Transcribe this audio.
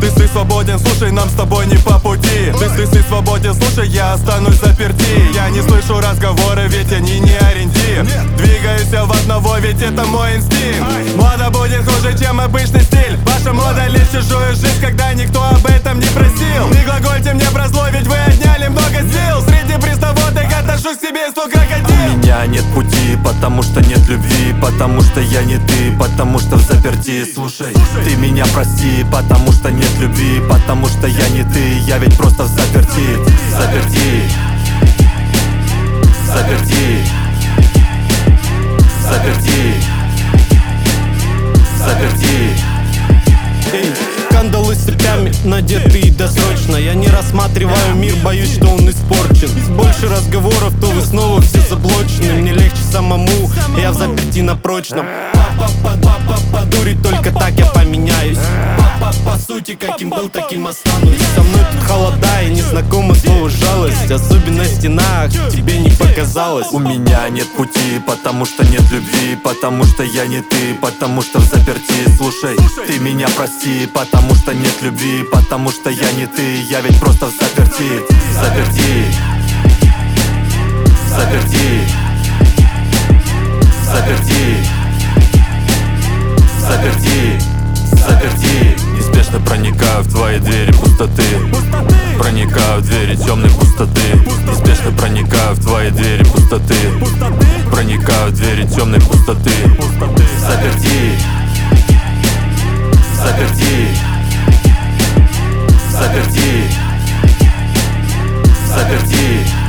Ты свободен, слушай, нам с тобой не по пути. Ты свободен, слушай, я останусь заперти. Я не слышу разговоры, ведь они не ориентир. Двигаюсь я в одного, ведь это мой инстинкт. Мода будет хуже, чем обычный стиль. Ваша мода лишь чужую жизнь, когда никто об этом не просил. Не глагольте мне про зло, ведь вы отняли много сил. Среди приставоток отношусь к себе и крокодил. У меня нет пути, потому что нет любви. Потому что я не ты, потому что в заперти. Слушай, ты меня прости, потому что нет любви. Потому что я не ты, я ведь просто в заперти. Заперти. Заперти. Заперти. Заперти. Кандалы с цепями надетые досрочно. Я не рассматриваю мир, боюсь, что он испорчен. Больше разговоров, то вы снова все заблочены. Мне легче самому, я в заперти на прочном. Дурить только так я поменяюсь. По сути, каким был, таким останусь. Со мной тут холода и незнакомо слово жалость. Особенно в стенах, тебе не показалось. У меня нет пути, потому что нет любви. Потому что я не ты, потому что в заперти. Слушай, ты меня прости, потому что нет любви. Потому что я не ты, я ведь просто в заперти. Заперти. Заперти. Заперти. Заперти. Заперти. Неспешно проникаю в твои двери пустоты. Проникаю в двери темной пустоты. Неспешно проникаю в твои двери пустоты. Проникаю в двери темной пустоты. Заперти. Заперти. Заперти. Заперти.